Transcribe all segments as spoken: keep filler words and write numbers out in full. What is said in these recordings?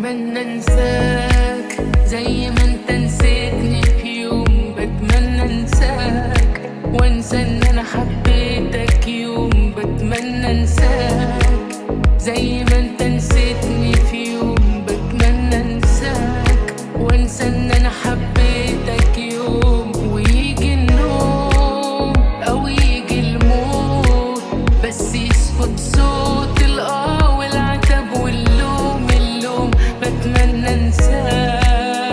بتمنى انساك زي ما انت نسيتني في يوم. بتمنى انساك وانسى ان انا حبيتك يوم. بتمنى انساك زي ما انت نسيتني في يوم. بتمنى انساك وانسى ان انا حبيتك يوم. ويجي النوم او يجي الموت بس يسكت صوت الاه والعتب واللوم اللوم. بتمنى انساك،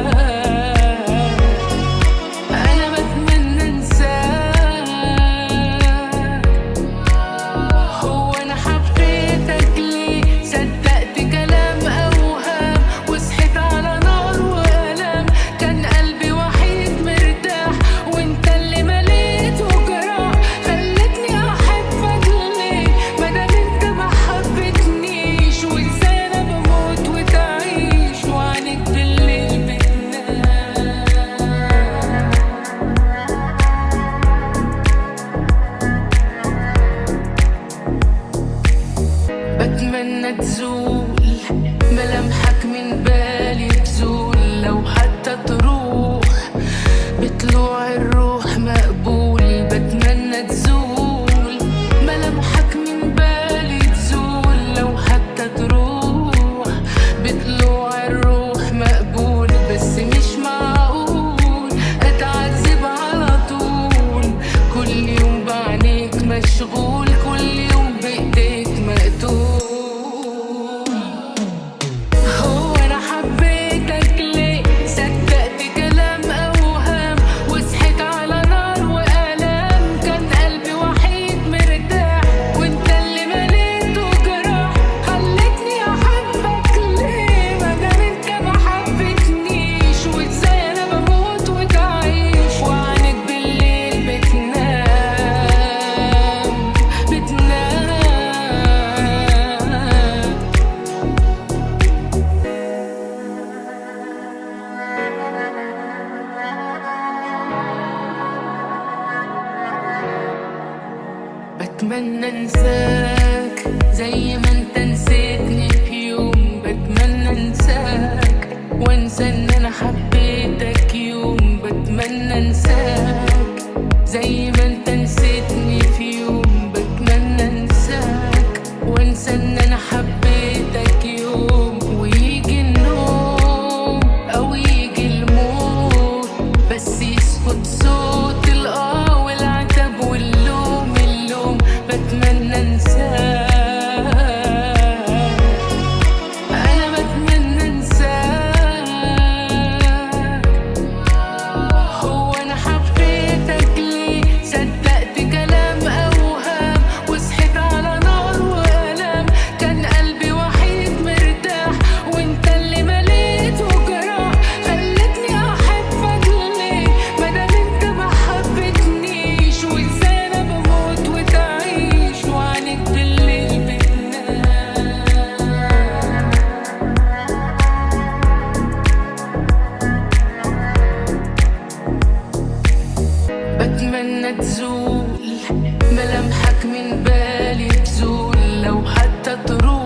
انا بتمنى انساك. هو انا حبيتك ليه؟ صدقت كلام اوهام وصحيت على نار والام. كان قلبي وحيد مرتاح وانت اللي مليته جراح. خلتني احبك ليه مادام انت ما حبتنيش؟ وازاي انا بموت وتعيش وعنك بالليل بتنام. بتمنى تزول ملامحك من بالي، تزول لو حتى تروح بطلوع الروح مقبول. بتمنى تزول ملامحك من بالي، تزول لو حتى تروح بطلوع الروح مقبول. بس مش معقول اتعذب على طول، كل يوم بعينيك مشغول، كل يوم بايديك مقتول. هو انا حبيتك ليه؟ صدقت كلام اوهام وصحيت على نار والام. كان قلبي وحيد مرتاح وانت اللي مليته جراح. خلتني احبك ليه مادام انت ما حبتنيش؟ وازاي انا بموت وتعيش وعنك بالليل بتنام بتنام. بتمنى انساك زي ما انت نسيتني في يوم. بتمنى انساك وانسى ان انا حبيتك يوم. بتمنى انساك زي ما انت نسيتني في يوم. بتمنى انساك وانسى ان انا حبيتك يوم. ويجي النوم او يجي الموت بس يسكت صوت الاه والعتب واللوم اللوم. بتمنى انساك، انا بتمنى انساك. هو انا حبيتك ليه؟ صدقت كلام اوهام وصحيت على نار والام. كان قلبي وحيد مرتاح وانت اللي مليته جراح. خلتني احبك ليه مادام انت ما حبتنيش؟ وازاي انا بموت وتعيش وعنك بالليل بتنام. بتمنى تزول ملامحك من بالي، تزول لو حتى تروح